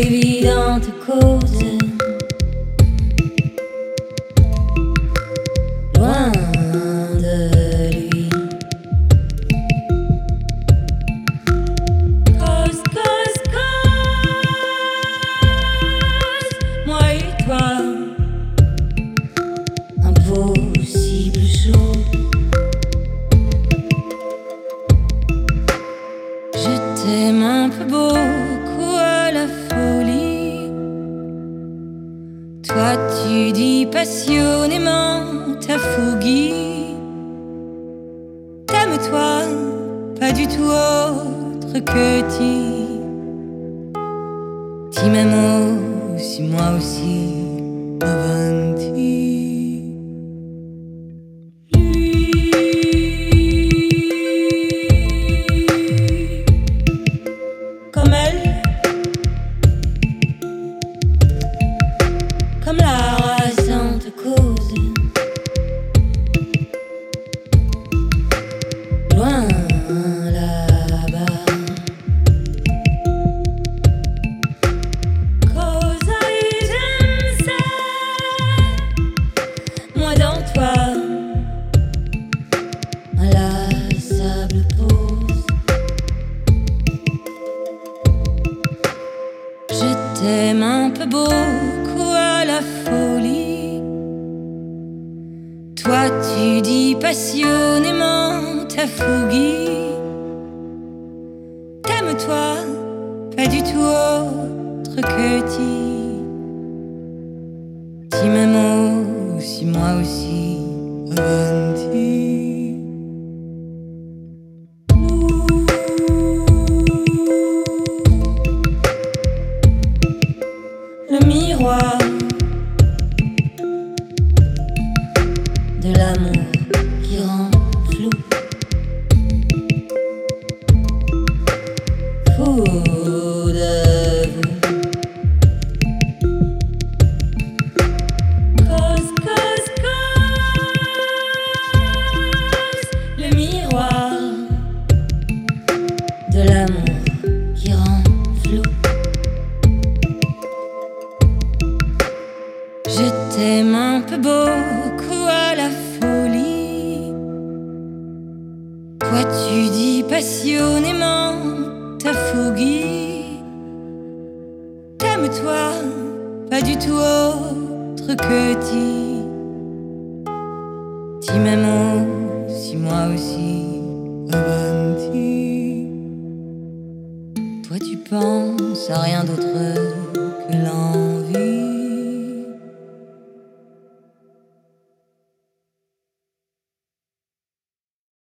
d'évidentes causes. Loin de lui. Cause, cause, cause, moi et toi, impossible chose. Je t'aime un peu beaucoup à la folie. Toi tu dis passionnément ta fougue. T'aimes-toi, pas du tout autre que tu m'aimes aussi, moi aussi, avanti. Comme elle, comme la rasante cause. Loin là-bas. Cause j'aime ça. Moi dans toi, inlassable pause. Je t'aime un peu beaucoup à la folie. Toi tu dis passionnément ta fougue. T'aimes-toi, pas du tout autre que tu m'aimes aussi, moi aussi, avanti. Le miroir de l'amour qui rend flou. Fou de vous. Cause, cause, cause. Le miroir de l'amour qui rend flou. Je t'aime un peu beaucoup à la folie. Toi tu dis passionnément ta fougue. T'aimes-toi, pas du tout autre que tu m'aimes aussi, moi aussi, avanti. Toi tu penses à rien d'autre que l'an.